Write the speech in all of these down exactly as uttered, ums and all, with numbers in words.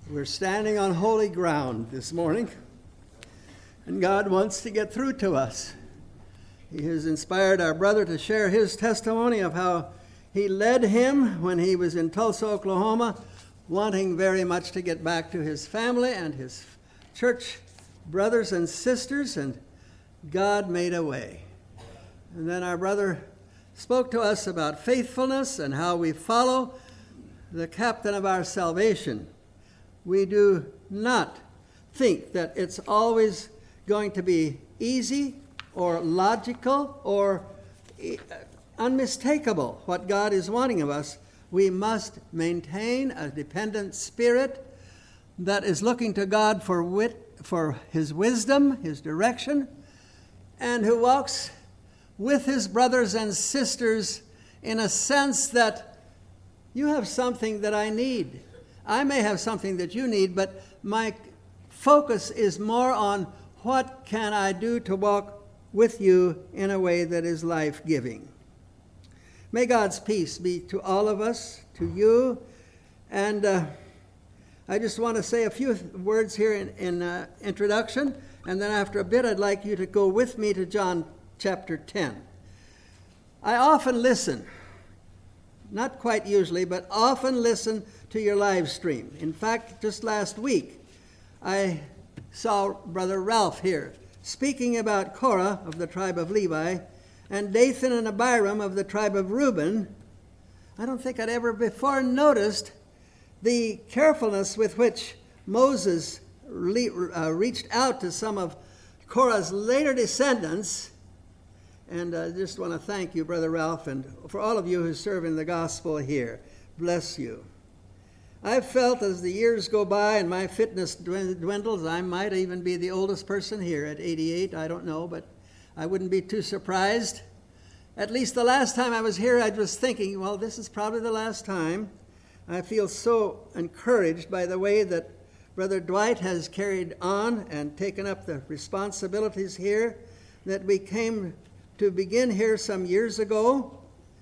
We're standing on holy ground this morning, and God wants to get through to us. He has inspired our brother to share his testimony of how he led him when he was in Tulsa, Oklahoma, wanting very much to get back to his family and his church brothers and sisters, and God made a way. And then our brother spoke to us about faithfulness and how we follow the captain of our salvation. We do not think that it's always going to be easy or logical or unmistakable what God is wanting of us. We must maintain a dependent spirit that is looking to God for wit, for his wisdom, his direction, and who walks with his brothers and sisters in a sense that you have something that I need. I may have something that you need, but my focus is more on what can I do to walk with you in a way that is life-giving. May God's peace be to all of us, to you, and uh, I just want to say a few words here in, in uh, introduction, and then after a bit I'd like you to go with me to John chapter ten. I often listen, not quite usually, but often listen to your live stream. In fact, just last week, I saw Brother Ralph here speaking about Korah of the tribe of Levi and Dathan and Abiram of the tribe of Reuben. I don't think I'd ever before noticed the carefulness with which Moses le- uh, reached out to some of Korah's later descendants. And I just want to thank you, Brother Ralph, and for all of you who serve in the gospel here. Bless you. I've felt as the years go by and my fitness dwindles, I might even be the oldest person here at eighty-eight. I don't know, but I wouldn't be too surprised. At least the last time I was here, I was thinking, well, this is probably the last time. I feel so encouraged by the way that Brother Dwight has carried on and taken up the responsibilities here, that we came to begin here some years ago.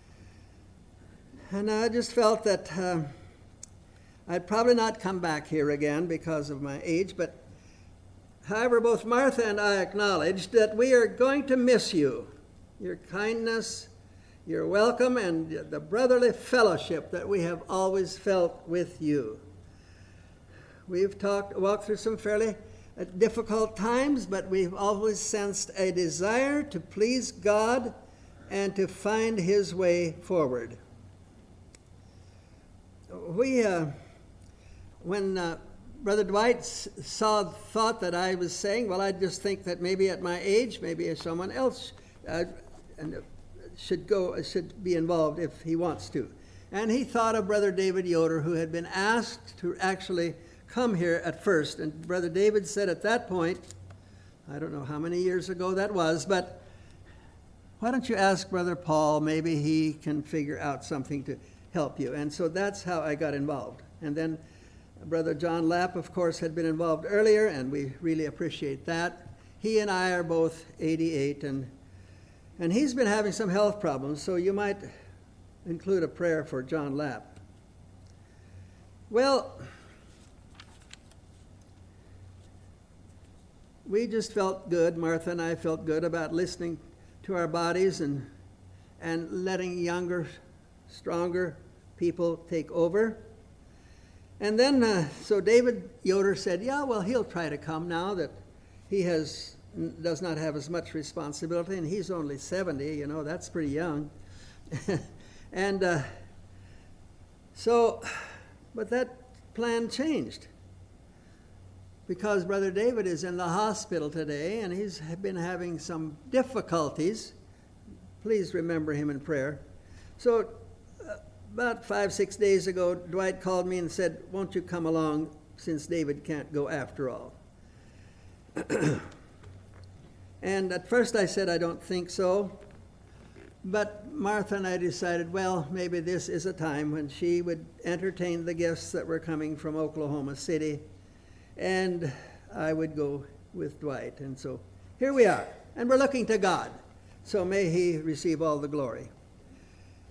And I just felt that uh, I'd probably not come back here again because of my age, but however, both Martha and I acknowledged that we are going to miss you, your kindness, your welcome, and the brotherly fellowship that we have always felt with you. We've talked, walked through some fairly difficult times, but we've always sensed a desire to please God and to find his way forward. We, uh, when uh, Brother Dwight saw, thought that I was saying, well, I just think that maybe at my age, maybe someone else uh, and, uh, should go, should be involved if he wants to. And he thought of Brother David Yoder, who had been asked to actually come here at first. And Brother David said at that point, I don't know how many years ago that was, but why don't you ask Brother Paul, maybe he can figure out something to help you. And so that's how I got involved. And then Brother John Lapp, of course, had been involved earlier, and we really appreciate that. He and I are both eighty-eight, and and he's been having some health problems, so you might include a prayer for John Lapp. Well, we just felt good, Martha and I felt good about listening to our bodies and and letting younger, stronger people take over. And then, uh, so David Yoder said, yeah, well, he'll try to come now that he has does not have as much responsibility, and he's only seventy, you know, that's pretty young. and uh, so, but that plan changed because Brother David is in the hospital today, and he's been having some difficulties. Please remember him in prayer. So, about five, six days ago, Dwight called me and said, won't you come along since David can't go after all? And at first I said, I don't think so. But Martha and I decided, well, maybe this is a time when she would entertain the guests that were coming from Oklahoma City, and I would go with Dwight. And so here we are, and we're looking to God. So may he receive all the glory.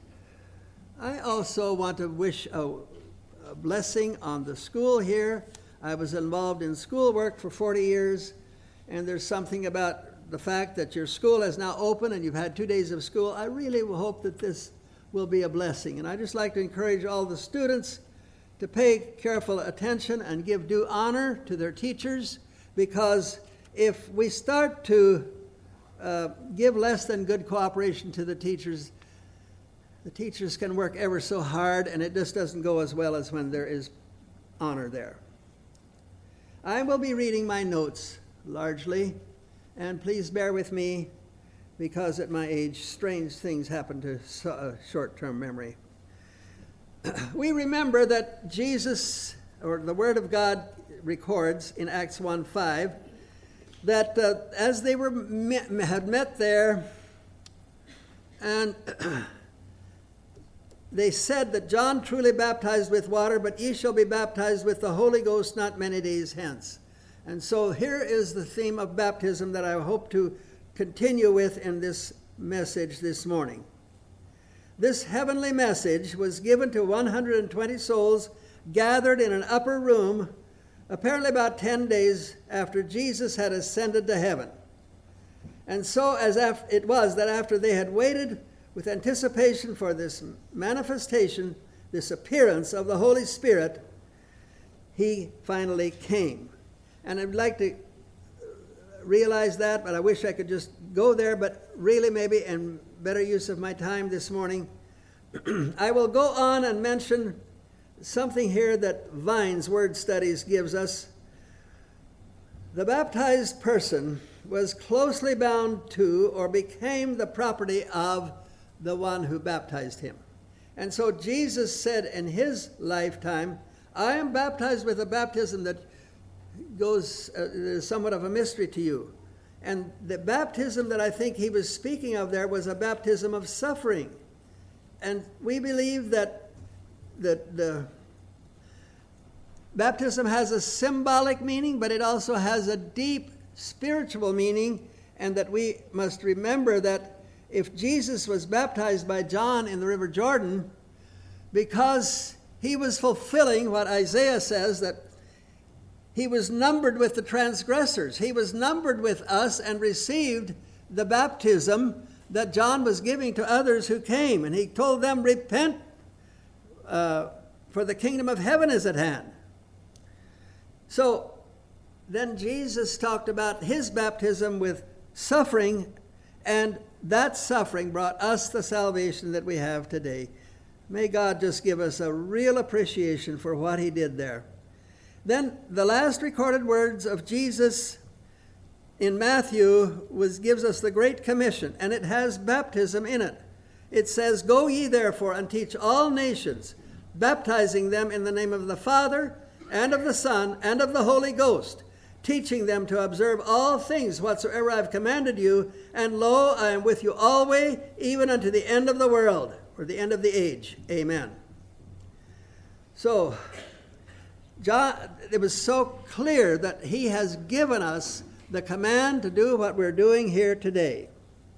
I also want to wish a, a blessing on the school here. I was involved in schoolwork for forty years, and there's something about the fact that your school is now open and you've had two days of school. I really hope that this will be a blessing. And I'd just like to encourage all the students to pay careful attention and give due honor to their teachers, because if we start to uh, give less than good cooperation to the teachers, the teachers can work ever so hard, and it just doesn't go as well as when there is honor there. I will be reading my notes largely, and please bear with me, because at my age, strange things happen to uh, short-term memory. We remember that Jesus, or the Word of God, records in Acts one five that uh, as they were met, had met there, and they said that John truly baptized with water, but ye shall be baptized with the Holy Ghost not many days hence. And so here is the theme of baptism that I hope to continue with in this message this morning. This heavenly message was given to one hundred twenty souls gathered in an upper room, apparently about ten days after Jesus had ascended to heaven. And so as it was that after they had waited with anticipation for this manifestation, this appearance of the Holy Spirit, he finally came. And I'd like to realize that, but I wish I could just go there, but really maybe in better use of my time this morning, I will go on and mention something here that Vine's Word Studies gives us. The baptized person was closely bound to or became the property of the one who baptized him. And so Jesus said in his lifetime, I am baptized with a baptism that goes uh, somewhat of a mystery to you. And the baptism that I think he was speaking of there was a baptism of suffering. And we believe that the, the baptism has a symbolic meaning, but it also has a deep spiritual meaning, and that we must remember that if Jesus was baptized by John in the River Jordan, because he was fulfilling what Isaiah says, that he was numbered with the transgressors. He was numbered with us and received the baptism that John was giving to others who came. And he told them, repent, uh, for the kingdom of heaven is at hand. So then Jesus talked about his baptism with suffering, and that suffering brought us the salvation that we have today. May God just give us a real appreciation for what he did there. Then the last recorded words of Jesus in Matthew was gives us the Great Commission, and it has baptism in it. It says, go ye therefore and teach all nations, baptizing them in the name of the Father and of the Son and of the Holy Ghost, teaching them to observe all things whatsoever I have commanded you, and lo, I am with you always, even unto the end of the world, or the end of the age. Amen. So, John, it was so clear that he has given us the command to do what we're doing here today.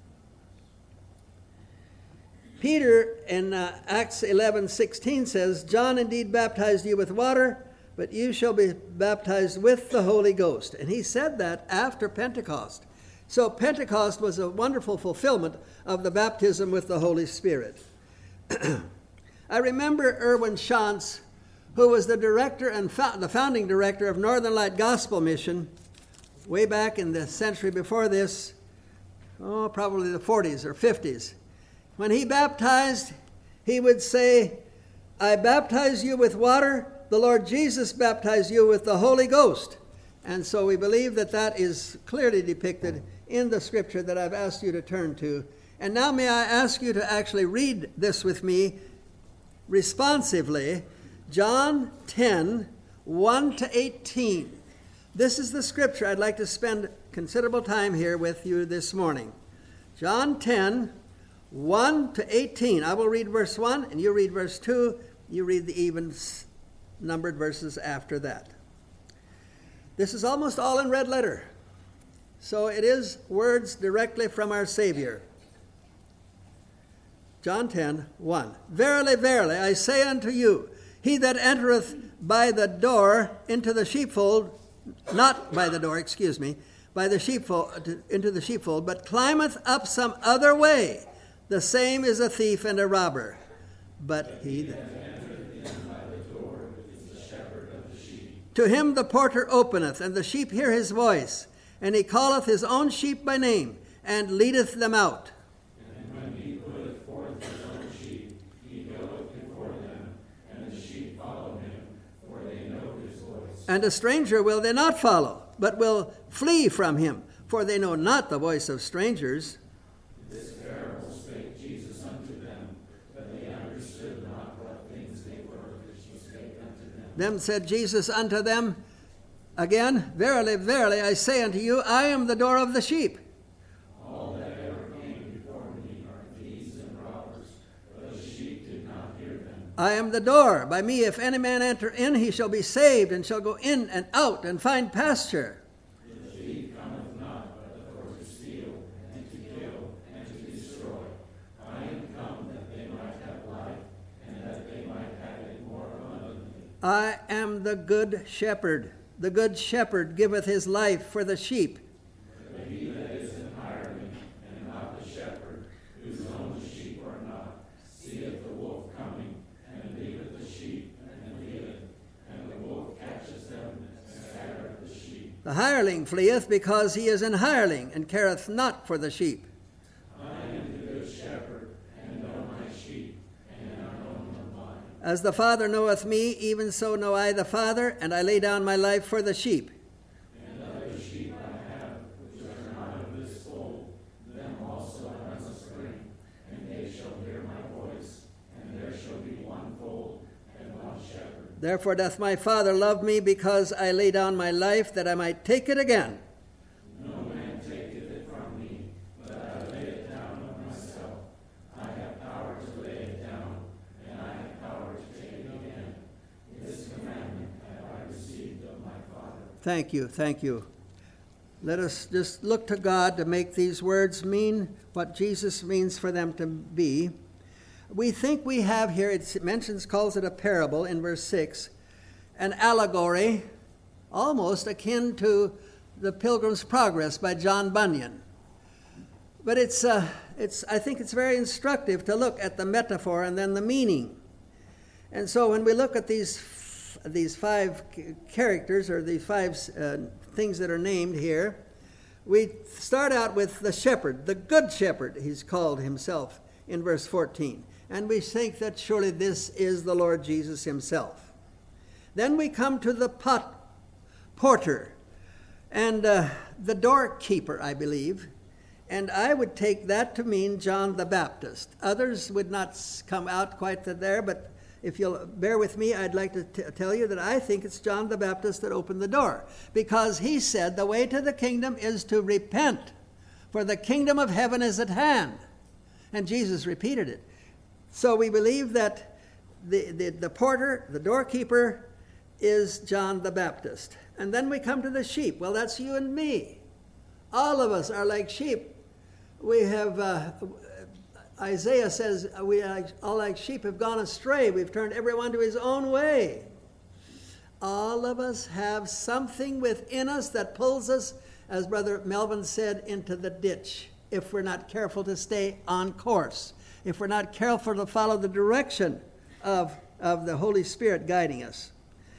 Peter in uh, Acts eleven sixteen says, John indeed baptized you with water, but you shall be baptized with the Holy Ghost. And he said that after Pentecost. So Pentecost was a wonderful fulfillment of the baptism with the Holy Spirit. I remember Erwin Shantz, who was the director and fo- the founding director of Northern Light Gospel Mission way back in the century before this, oh, probably the forties or fifties. When he baptized, he would say, I baptize you with water, the Lord Jesus baptized you with the Holy Ghost. And so we believe that that is clearly depicted in the scripture that I've asked you to turn to. And now may I ask you to actually read this with me responsively. John ten, one to eighteen. This is the scripture I'd like to spend considerable time here with you this morning. John ten, one to eighteen. I will read verse one, and you read verse two. You read the even numbered verses after that. This is almost all in red letter. So it is words directly from our Savior. John ten, one. Verily, verily, I say unto you, he that entereth by the door into the sheepfold, not by the door, excuse me, by the sheepfold, into the sheepfold, but climbeth up some other way. The same is a thief and a robber. But he that entereth in by the door is the shepherd of the sheep. To him the porter openeth, and the sheep hear his voice, and he calleth his own sheep by name, and leadeth them out. And when he putteth forth his own sheep, he goeth before them, and the sheep follow him, for they know his voice. And a stranger will they not follow, but will flee from him, for they know not the voice of strangers. This parable spake Jesus unto them, but they understood not what things they were which he spake unto them. Then said Jesus unto them again, Verily, verily, I say unto you, I am the door of the sheep. All that ever came before me are thieves and robbers, but the sheep did not hear them. I am the door. By me, if any man enter in, he shall be saved, and shall go in and out, and find pasture. The thief cometh not, but for to steal, and to kill, and to destroy. I am come that they might have life, and that they might have it more abundantly. I am the good shepherd. The good shepherd giveth his life for the sheep. But he that is an hireling, and not the shepherd, whose own sheep are not, seeth the wolf coming, and leaveth the sheep, and fleeth, and the wolf catcheth them, and scattereth the sheep. The hireling fleeth because he is an hireling, and careth not for the sheep. I am the good shepherd, and know my sheep, and are known of mine. As the Father knoweth me, even so know I the Father, and I lay down my life for the sheep. And other sheep I have, which are not of this fold, them also I must bring, and they shall hear my voice, and there shall be one fold and one shepherd. Therefore doth my Father love me, because I lay down my life, that I might take it again. No man taketh it from me, but I lay it down of myself. I have power to lay it down, and I have power to take it again. This commandment have I received of my Father. Thank you, thank you. Let us just look to God to make these words mean what Jesus means for them to be. We think we have here, it mentions, calls it a parable in verse six, an allegory almost akin to The Pilgrim's Progress by John Bunyan. But it's, uh, it's, I think it's very instructive to look at the metaphor and then the meaning. And so when we look at these, f- these five characters, or the five uh, things that are named here, we start out with the shepherd, the good shepherd, he's called himself in verse fourteen. And we think that surely this is the Lord Jesus himself. Then we come to the pot, porter, and uh, the doorkeeper, I believe. And I would take that to mean John the Baptist. Others would not come out quite to there, but if you'll bear with me, I'd like to t- tell you that I think it's John the Baptist that opened the door. Because he said the way to the kingdom is to repent, for the kingdom of heaven is at hand. And Jesus repeated it. So we believe that the, the, the porter, the doorkeeper, is John the Baptist. And then we come to the sheep. Well, that's you and me. All of us are like sheep. We have, uh, Isaiah says, we are all like sheep have gone astray. We've turned everyone to his own way. All of us have something within us that pulls us, as Brother Melvin said, into the ditch, if we're not careful to stay on course, if we're not careful to follow the direction of, of the Holy Spirit guiding us.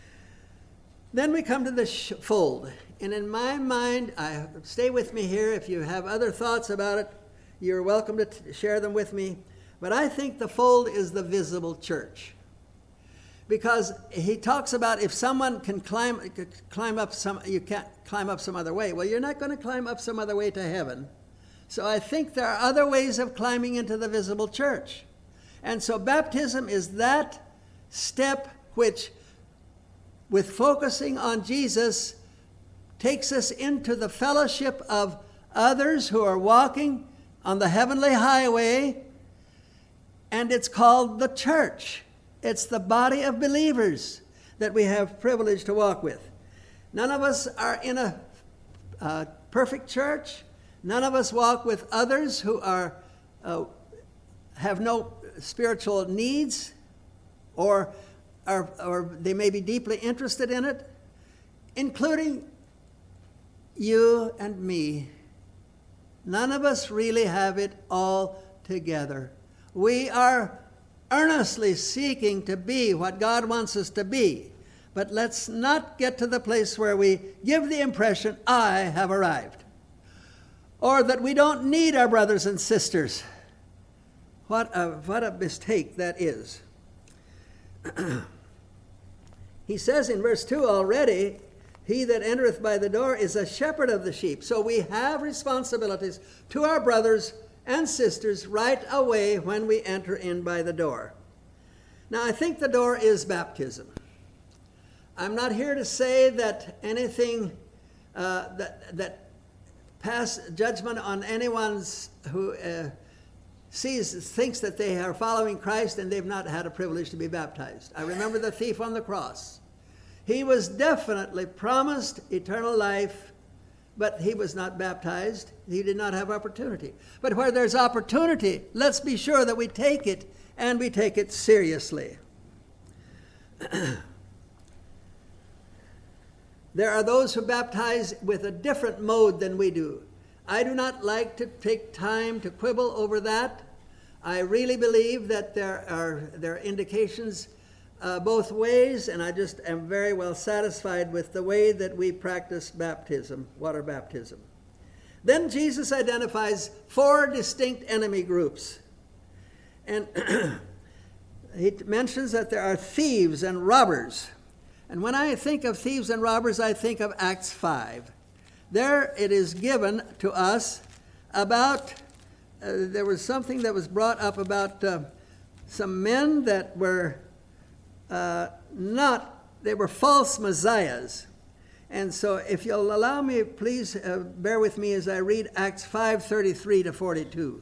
Then we come to the sh- fold. And in my mind, I, stay with me here. If you have other thoughts about it, you're welcome to t- share them with me. But I think the fold is the visible church. Because he talks about if someone can climb, climb up some, you can't climb up some other way. Well, you're not going to climb up some other way to heaven. So I think there are other ways of climbing into the visible church. And so baptism is that step which, with focusing on Jesus, takes us into the fellowship of others who are walking on the heavenly highway, and it's called the church. It's the body of believers that we have privilege to walk with. None of us are in a uh, perfect church. None of us walk with others who are uh, have no spiritual needs or are, or they may be deeply interested in it, including you and me. None of us really have it all together. We are earnestly seeking to be what God wants us to be. But let's not get to the place where we give the impression, I have arrived. Or that we don't need our brothers and sisters. What a, what a mistake that is. He says in verse two already, he that entereth by the door is a shepherd of the sheep. So we have responsibilities to our brothers and sisters right away when we enter in by the door. Now, I think the door is baptism. I'm not here to say that anything uh, that that pass judgment on anyone's who uh, sees thinks that they are following Christ and they've not had a privilege to be baptized. I remember the thief on the cross. He was definitely promised eternal life, but he was not baptized. He did not have opportunity. But where there's opportunity, let's be sure that we take it, and we take it seriously. There are those who baptize with a different mode than we do. I do not like to take time to quibble over that. I really believe that there are, there are indications uh, both ways, and I just am very well satisfied with the way that we practice baptism, water baptism. Then Jesus identifies four distinct enemy groups. And he mentions that there are thieves and robbers. And when I think of thieves and robbers, I think of Acts five. There it is given to us about, uh, there was something that was brought up about uh, some men that were uh, not, they were false messiahs. And so if you'll allow me, please uh, bear with me as I read Acts five, thirty-three to forty-two.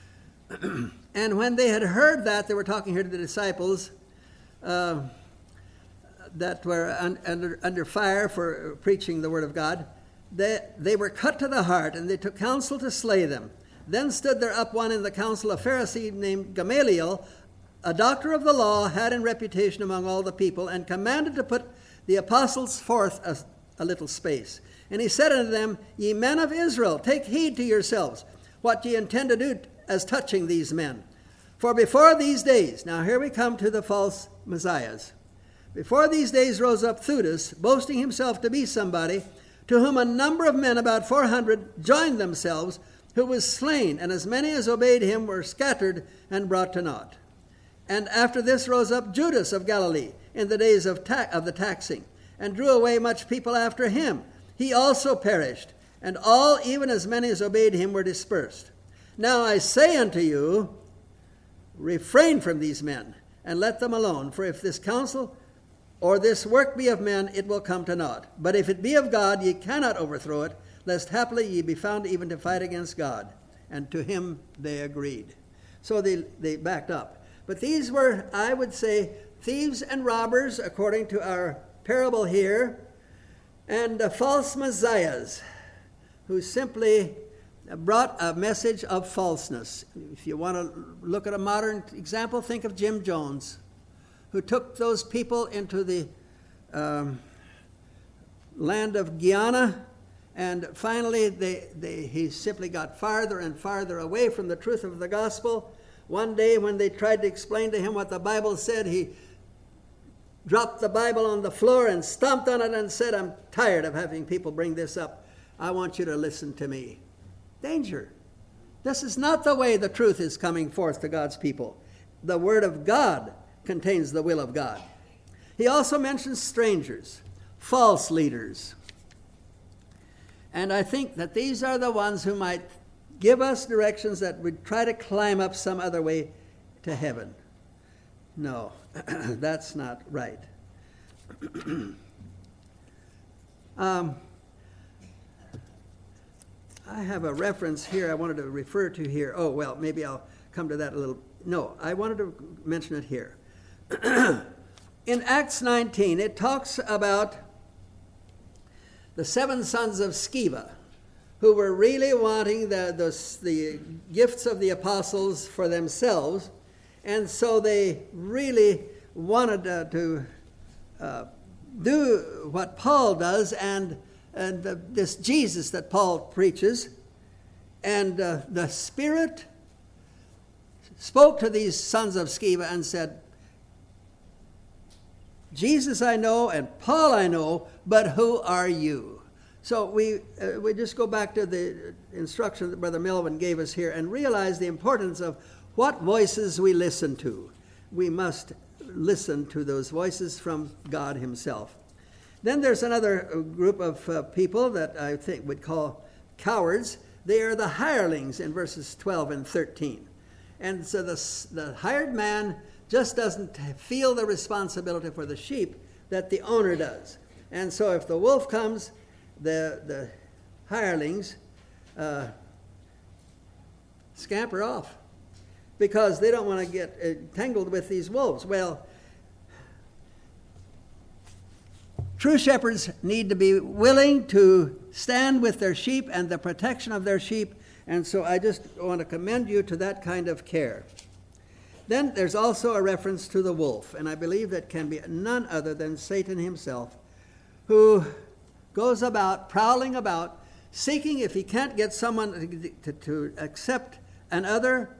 And when they had heard that, they were talking here to the disciples, uh, that were un, under, under fire for preaching the word of God, they, they were cut to the heart, and they took counsel to slay them. Then stood there up one in the council, a Pharisee named Gamaliel, a doctor of the law, had in reputation among all the people, and commanded to put the apostles forth a, a little space. And he said unto them, Ye men of Israel, take heed to yourselves, what ye intend to do as touching these men. For before these days, now here we come to the false messiahs. Before these days rose up Theudas, boasting himself to be somebody, to whom a number of men, about four hundred, joined themselves, who was slain, and as many as obeyed him were scattered and brought to naught. And after this rose up Judas of Galilee, in the days of, ta- of the taxing, and drew away much people after him. He also perished, and all, even as many as obeyed him, were dispersed. Now I say unto you, refrain from these men, and let them alone, for if this counsel or this work be of men, it will come to naught. But if it be of God, ye cannot overthrow it, lest haply ye be found even to fight against God. And to him they agreed. So they, they backed up. But these were, I would say, thieves and robbers, according to our parable here, and uh, false messiahs, who simply brought a message of falseness. If you want to look at a modern example, think of Jim Jones, who took those people into the um, land of Guyana, and finally they, they, he simply got farther and farther away from the truth of the gospel. One day when they tried to explain to him what the Bible said, he dropped the Bible on the floor and stomped on it and said, I'm tired of having people bring this up. I want you to listen to me. Danger. This is not the way the truth is coming forth to God's people. The Word of God contains the will of God. He also mentions strangers, false leaders. And I think that these are the ones who might give us directions that would try to climb up some other way to heaven. No, that's not right. um, I have a reference here I wanted to refer to here. Oh, well, maybe I'll come to that a little. No, I wanted to mention it here. In Acts nineteen, it talks about the seven sons of Sceva, who were really wanting the, the, the gifts of the apostles for themselves, and so they really wanted uh, to uh, do what Paul does, and, and the, this Jesus that Paul preaches, and uh, the Spirit spoke to these sons of Sceva and said, Jesus I know and Paul I know, but who are you? So we uh, we just go back to the instruction that Brother Melvin gave us here and realize the importance of what voices we listen to. We must listen to those voices from God himself. Then there's another group of uh, people that I think would call cowards. They are the hirelings in verses twelve and thirteen. And so the, the hired man just doesn't feel the responsibility for the sheep that the owner does. And so if the wolf comes, the, the hirelings uh, scamper off because they don't want to get uh, tangled with these wolves. Well, true shepherds need to be willing to stand with their sheep and the protection of their sheep. And so I just want to commend you to that kind of care. Then there's also a reference to the wolf, and I believe that can be none other than Satan himself, who goes about, prowling about, seeking if he can't get someone to, to, to accept another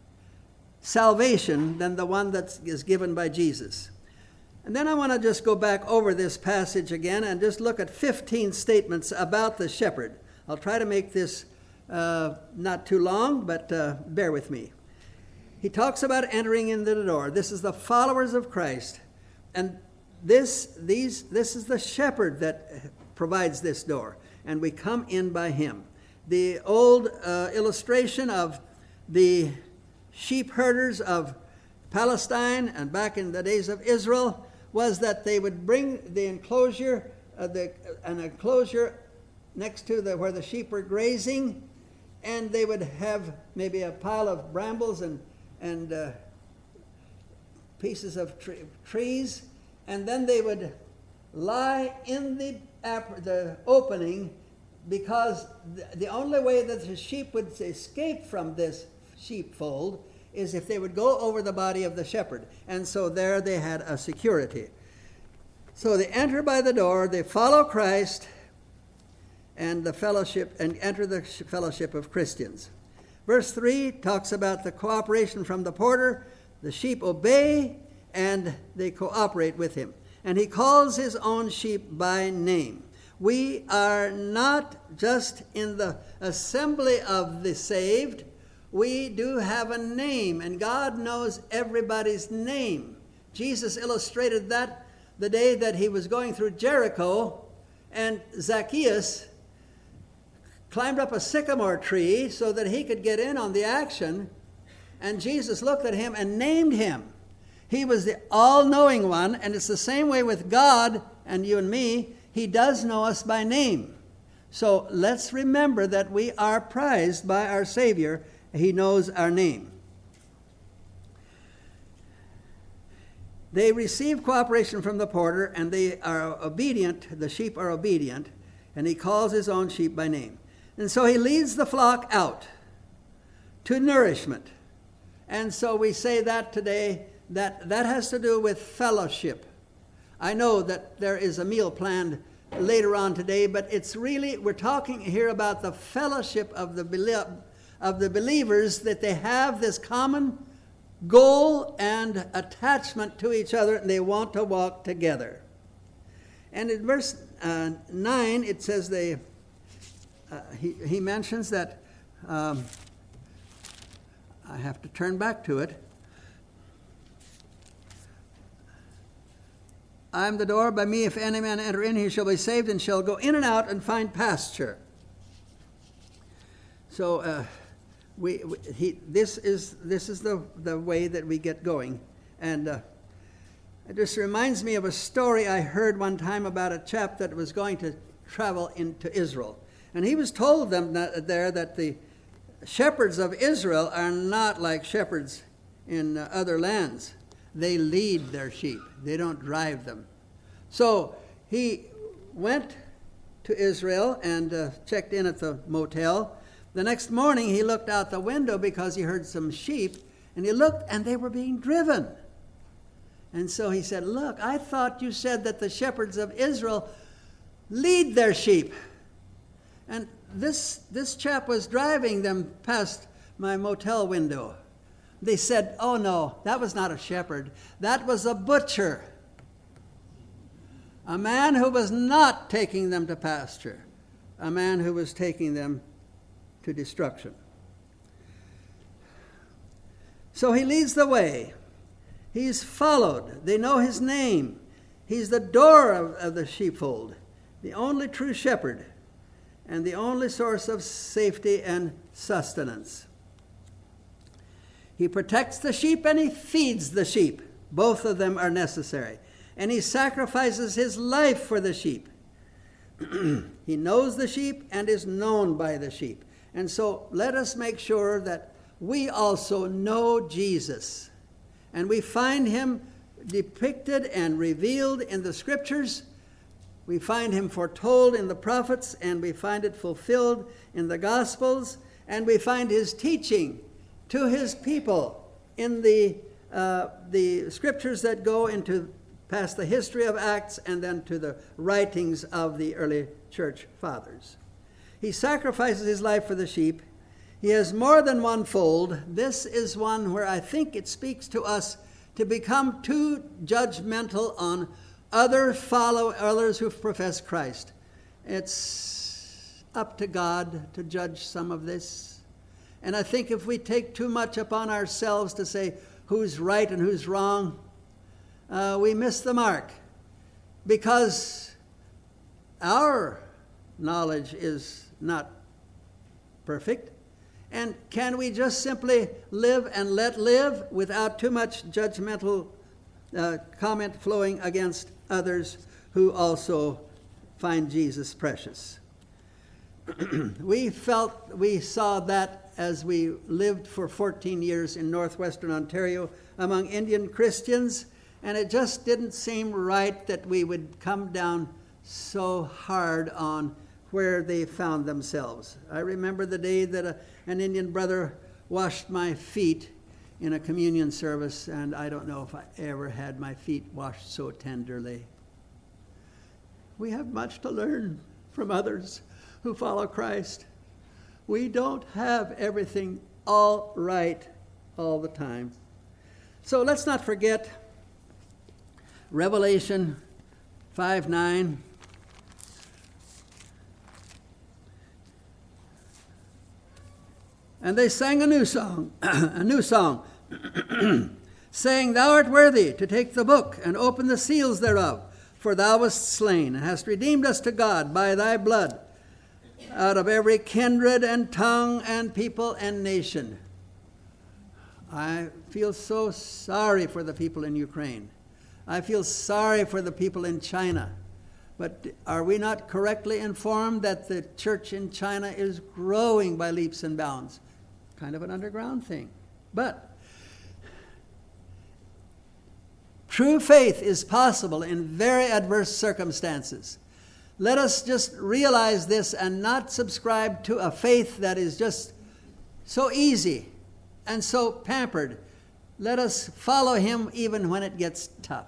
salvation than the one that is given by Jesus. And then I want to just go back over this passage again and just look at fifteen statements about the shepherd. I'll try to make this uh, not too long, but uh, bear with me. He talks about entering into the door. This is the followers of Christ. And this, these, this is the shepherd that provides this door. And we come in by him. The old uh, illustration of the sheep herders of Palestine and back in the days of Israel was that they would bring the enclosure, uh, the, an enclosure next to the, where the sheep were grazing, and they would have maybe a pile of brambles and and uh, pieces of tre- trees, and then they would lie in the, ap- the opening, because the, the only way that the sheep would escape from this sheepfold is if they would go over the body of the shepherd. And so there they had a security. So they enter by the door, they follow Christ and the fellowship, and enter the fellowship of Christians. Verse three talks about the cooperation from the porter. The sheep obey, and they cooperate with him. And he calls his own sheep by name. We are not just in the assembly of the saved. We do have a name, and God knows everybody's name. Jesus illustrated that the day that he was going through Jericho, and Zacchaeus climbed up a sycamore tree so that he could get in on the action, and Jesus looked at him and named him. He was the all-knowing one, and it's the same way with God and you and me. He does know us by name. So let's remember that we are prized by our Savior. He knows our name. They receive cooperation from the porter, and they are obedient. The sheep are obedient, and he calls his own sheep by name. And so he leads the flock out to nourishment. And so we say that today, that that has to do with fellowship. I know that there is a meal planned later on today, but it's really, we're talking here about the fellowship of the, of the believers, that they have this common goal and attachment to each other, and they want to walk together. And in verse uh, nine, it says they, Uh, he, he mentions that, um, I have to turn back to it. I am the door, by me if any man enter in, he shall be saved and shall go in and out and find pasture. So uh, we, we he this is this is the, the way that we get going. And uh, it just reminds me of a story I heard one time about a chap that was going to travel into Israel. And he was told them that, there that the shepherds of Israel are not like shepherds in uh, other lands. They lead their sheep. They don't drive them. So he went to Israel and uh, checked in at the motel. The next morning he looked out the window because he heard some sheep, and he looked and they were being driven. And so he said, look, I thought you said that the shepherds of Israel lead their sheep. And this, this chap was driving them past my motel window. They said, oh no, that was not a shepherd. That was a butcher. A man who was not taking them to pasture. A man who was taking them to destruction. So he leads the way. He's followed. They know his name. He's the door of, of the sheepfold, the only true shepherd, and the only source of safety and sustenance. He protects the sheep and he feeds the sheep. Both of them are necessary. And he sacrifices his life for the sheep. He knows the sheep and is known by the sheep. And so let us make sure that we also know Jesus. And we find him depicted and revealed in the scriptures. We find him foretold in the prophets, and we find it fulfilled in the Gospels, and we find his teaching to his people in the, uh, the scriptures that go into past the history of Acts and then to the writings of the early church fathers. He sacrifices his life for the sheep. He has more than one fold. This is one where I think it speaks to us to become too judgmental on other follow others who profess Christ. It's up to God to judge some of this. And I think if we take too much upon ourselves to say who's right and who's wrong, uh, we miss the mark. Because our knowledge is not perfect. And can we just simply live and let live without too much judgmental uh, comment flowing against others who also find Jesus precious? We felt, we saw that as we lived for fourteen years in northwestern Ontario among Indian Christians, and it just didn't seem right that we would come down so hard on where they found themselves. I remember the day that a, an Indian brother washed my feet in a communion service, and I don't know if I ever had my feet washed so tenderly. We have much to learn from others who follow Christ. We don't have everything all right all the time. So let's not forget Revelation five nine. And they sang a new song, a new song, saying, Thou art worthy to take the book and open the seals thereof, for thou wast slain, and hast redeemed us to God by thy blood, out of every kindred and tongue and people and nation. I feel so sorry for the people in Ukraine. I feel sorry for the people in China. But are we not correctly informed that the church in China is growing by leaps and bounds? Kind of an underground thing. But true faith is possible in very adverse circumstances. Let us just realize this and not subscribe to a faith that is just so easy and so pampered. Let us follow him even when it gets tough.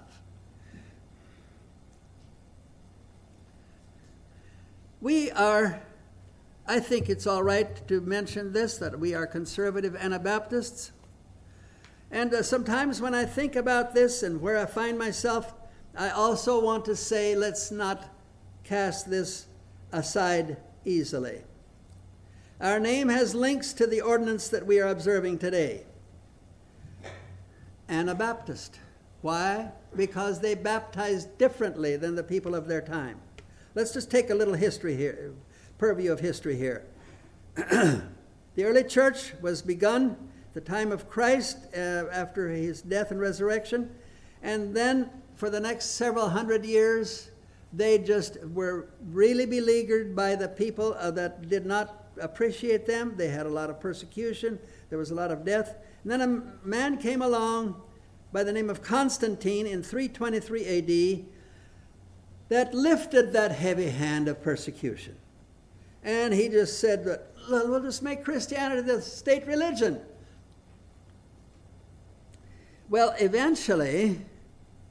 We are, I think it's all right to mention this, that we are conservative Anabaptists. And uh, sometimes when I think about this and where I find myself, I also want to say, let's not cast this aside easily. Our name has links to the ordinance that we are observing today. Anabaptist. Why? Because they baptized differently than the people of their time. Let's just take a little history here, purview of history here. The early church was begun at the time of Christ, uh, after his death and resurrection. And then for the next several hundred years, they just were really beleaguered by the people uh, that did not appreciate them. They had a lot of persecution. There was a lot of death. And then a man came along by the name of Constantine in three twenty-three A D that lifted that heavy hand of persecution. And he just said, we'll just make Christianity the state religion. Well, eventually,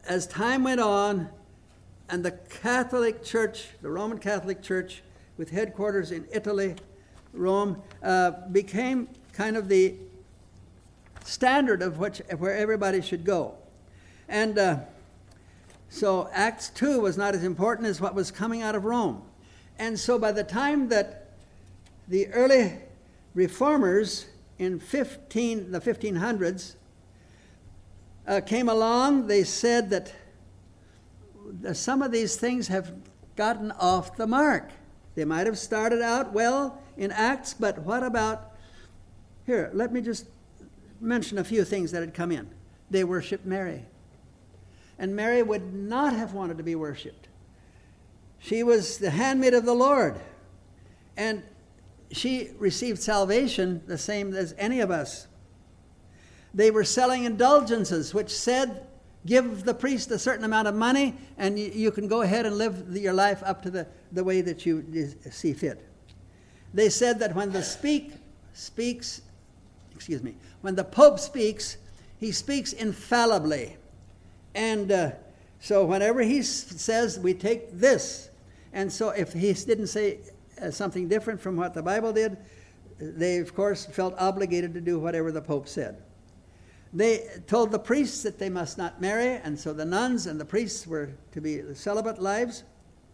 as time went on, and the Catholic Church, the Roman Catholic Church, with headquarters in Italy, Rome, uh, became kind of the standard of which, where everybody should go. And uh, so Acts two was not as important as what was coming out of Rome. And so by the time that the early reformers in fifteen, the fifteen hundreds uh, came along, they said that some of these things have gotten off the mark. They might have started out well in Acts, but what about, here, let me just mention a few things that had come in. They worshiped Mary. And Mary would not have wanted to be worshipped. She was the handmaid of the Lord. And she received salvation the same as any of us. They were selling indulgences, which said, give the priest a certain amount of money, and you, you can go ahead and live your life up to the, the way that you see fit. They said that when the speak speaks, excuse me, when the Pope speaks, he speaks infallibly. And uh, so whenever he s- says, we take this. And so if he didn't say uh, something different from what the Bible did, they, of course, felt obligated to do whatever the Pope said. They told the priests that they must not marry, and so the nuns and the priests were to be celibate lives.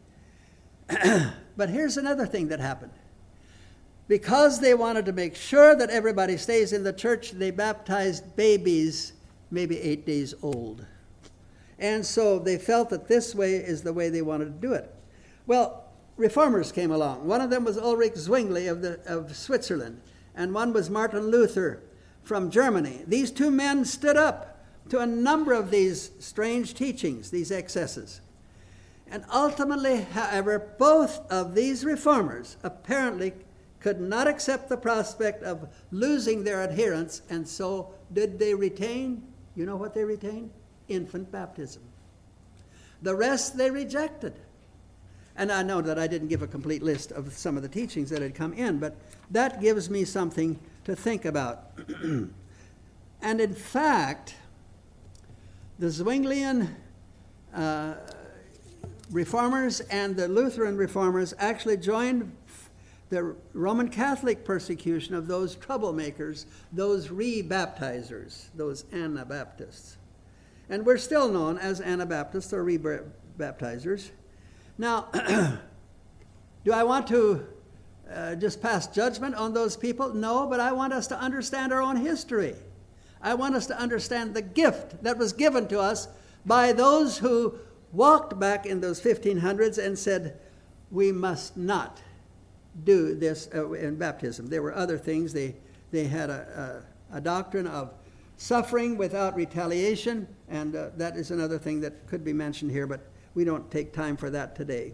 But here's another thing that happened. Because they wanted to make sure that everybody stays in the church, they baptized babies maybe eight days old. And so they felt that this way is the way they wanted to do it. Well, reformers came along. One of them was Ulrich Zwingli of, the, of Switzerland, and one was Martin Luther from Germany. These two men stood up to a number of these strange teachings, these excesses. And ultimately, however, both of these reformers apparently could not accept the prospect of losing their adherents, and so did they retain, you know what they retained? Infant baptism. The rest they rejected. And I know that I didn't give a complete list of some of the teachings that had come in, but that gives me something to think about. And in fact, the Zwinglian uh, reformers and the Lutheran reformers actually joined the Roman Catholic persecution of those troublemakers, those rebaptizers, those Anabaptists. And we're still known as Anabaptists or rebaptizers. Now, do I want to uh, just pass judgment on those people? No, but I want us to understand our own history. I want us to understand the gift that was given to us by those who walked back in those fifteen hundreds and said, we must not do this uh, in baptism. There were other things. They, they had a, a, a doctrine of suffering without retaliation, and uh, that is another thing that could be mentioned here, but we don't take time for that today.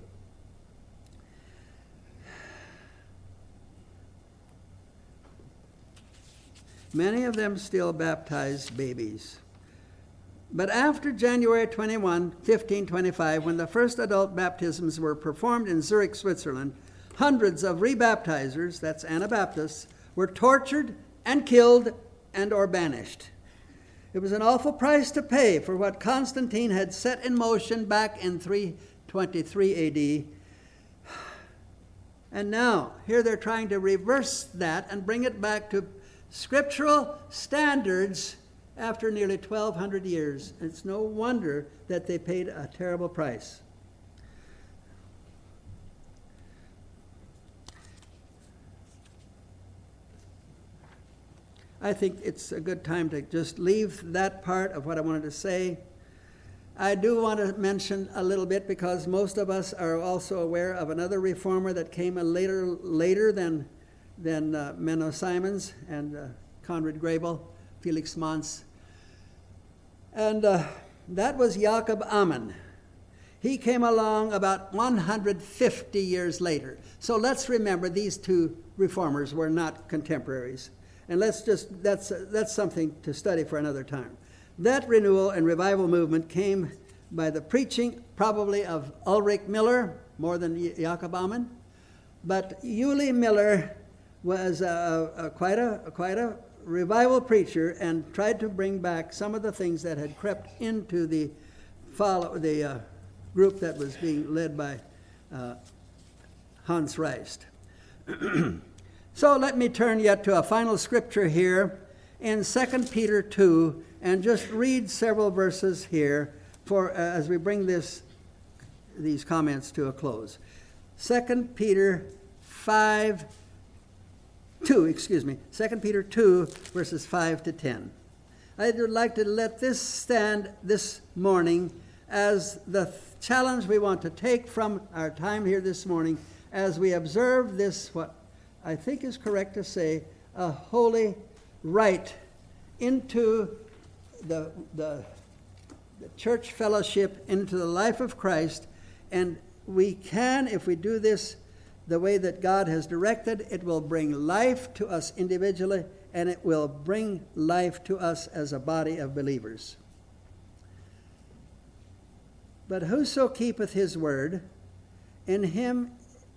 Many of them still baptize babies. But after January twenty-first, fifteen twenty-five, when the first adult baptisms were performed in Zurich, Switzerland, hundreds of rebaptizers, that's Anabaptists, were tortured and killed and or banished. It was an awful price to pay for what Constantine had set in motion back in three twenty-three A D. And now, here they're trying to reverse that and bring it back to scriptural standards after nearly twelve hundred years. It's no wonder that they paid a terrible price. I think it's a good time to just leave that part of what I wanted to say. I do want to mention a little bit, because most of us are also aware of another reformer that came a later later than than uh, Menno Simons and uh, Conrad Grebel, Felix Manz. And uh, that was Jacob Amann. He came along about one hundred fifty years later. So let's remember these two reformers were not contemporaries. And let's just, that's, uh, that's something to study for another time. That renewal and revival movement came by the preaching probably of Ulrich Miller, more than Jacob Amann. But Uli Miller was a, a, quite, a, quite a revival preacher and tried to bring back some of the things that had crept into the follow the uh, group that was being led by uh, Hans Reist. So let me turn yet to a final scripture here in Second Peter two, and just read several verses here for uh, as we bring this these comments to a close. Second Peter five, two, excuse me, Second Peter two, verses five to ten. I would like to let this stand this morning as the th- challenge we want to take from our time here this morning as we observe this, what I think is correct to say, a holy rite into the, the, the church fellowship, into the life of Christ. And we can, if we do this the way that God has directed, it will bring life to us individually, and it will bring life to us as a body of believers. But whoso keepeth his word, in him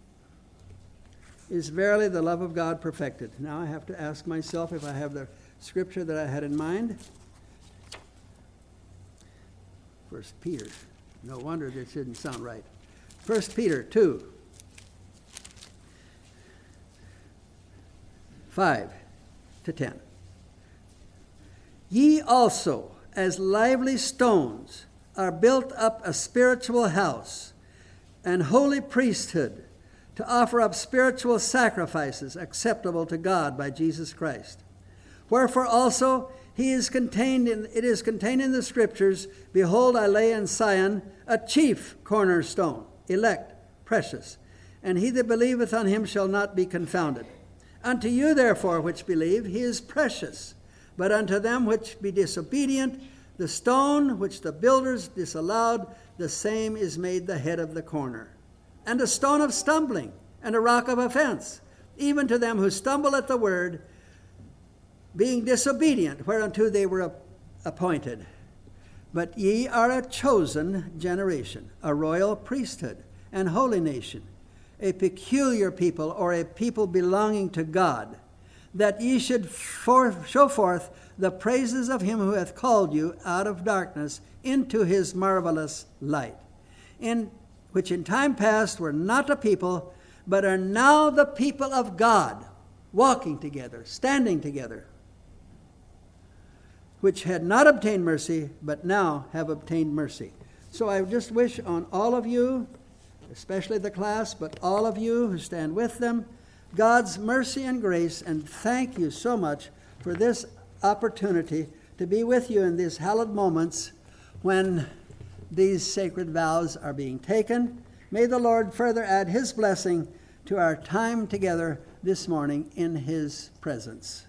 is verily the love of God perfected. Now I have to ask myself if I have the scripture that I had in mind. First Peter. No wonder this didn't sound right. First Peter two. five to ten. Ye also, as lively stones, are built up a spiritual house, and holy priesthood, to offer up spiritual sacrifices acceptable to God by Jesus Christ. Wherefore also he is contained in, it is contained in the Scriptures, Behold, I lay in Sion a chief cornerstone, elect, precious, and he that believeth on him shall not be confounded. Unto you therefore which believe, he is precious. But unto them which be disobedient, the stone which the builders disallowed, the same is made the head of the corner, and a stone of stumbling, and a rock of offense, even to them who stumble at the word, being disobedient, whereunto they were appointed. But ye are a chosen generation, a royal priesthood, and holy nation, a peculiar people, or a people belonging to God, that ye should for, show forth the praises of him who hath called you out of darkness into his marvelous light, in which in time past were not a people, but are now the people of God, walking together, standing together, which had not obtained mercy, but now have obtained mercy. So I just wish on all of you, especially the class, but all of you who stand with them, God's mercy and grace, and thank you so much for this opportunity to be with you in these hallowed moments when these sacred vows are being taken. May the Lord further add his blessing to our time together this morning in his presence.